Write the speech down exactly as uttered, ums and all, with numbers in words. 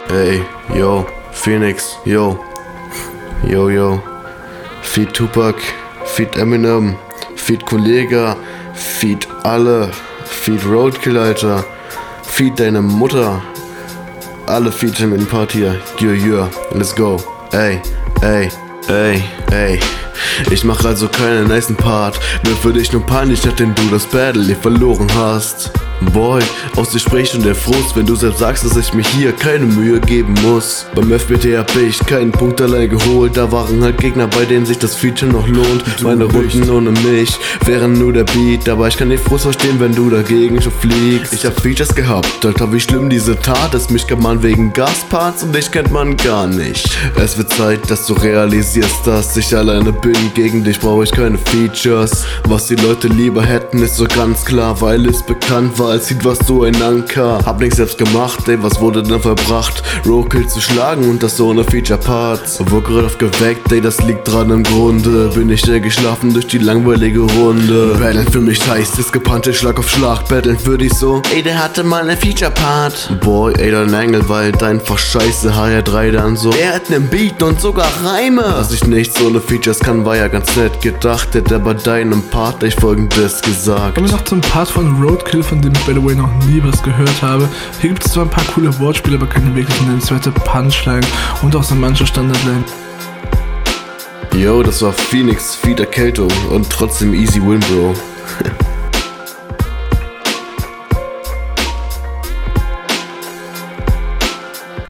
Ey, yo, Phoenix, yo, yo, yo, Feed Tupac, Feed Eminem, Feed Kollega, Feed alle, Feed Roadkill, Alter, Feed deine Mutter, alle featuren mit dem Part hier, yeah, yeah, let's go, ey, ey, ey, ey. Ich mach also keinen nicen Part, nur für dich nur peinlich, nachdem du das Battle hier verloren hast. Boy, aus dir spricht schon der Frust, wenn du selbst sagst, dass ich mir hier keine Mühe geben muss. Beim F B T hab ich keinen Punkt allein geholt, da waren halt Gegner, bei denen sich das Feature noch lohnt. Meine Runden ohne mich wären nur der Beat, aber ich kann den Frust verstehen, wenn du dagegen schon fliegst. Ich hab Features gehabt, Alter, wie schlimm diese Tat ist. Mich kennt man wegen Gasparts und dich kennt man gar nicht. Es wird Zeit, dass du realisierst, dass ich alleine bin. Gegen dich brauche ich keine Features. Was die Leute lieber hätten, ist so ganz klar, weil es bekannt war. Als Lied warst du ein Anker. Hab nichts selbst gemacht, ey, was wurde denn verbracht? Roadkill zu schlagen und das ohne Feature-Parts. Wurde gerade aufgeweckt, ey, das liegt dran im Grunde. Bin ich der geschlafen durch die langweilige Runde. Battlen für mich heißt es gepannte Schlag auf Schlag. Battlen für dich so, ey, der hatte mal einen Feature-Part. Boy, ey, dein Engel, weil dein Verscheiße H R drei dann so. Er hat nen Beat und sogar Reime. Dass ich nichts ohne Features kann, war ja ganz nett gedacht. Hätte bei deinem Part ich folgendes gesagt. Kommen wir noch zum Part von Roadkill, von dem ich by the way noch nie was gehört habe. Hier gibt es zwar ein paar coole Wortspiele, aber keine wirklich nennenswerte Punchline und auch so manche Standardline. Yo, das war Phoenix, Feed Erkältung und trotzdem easy win, Bro.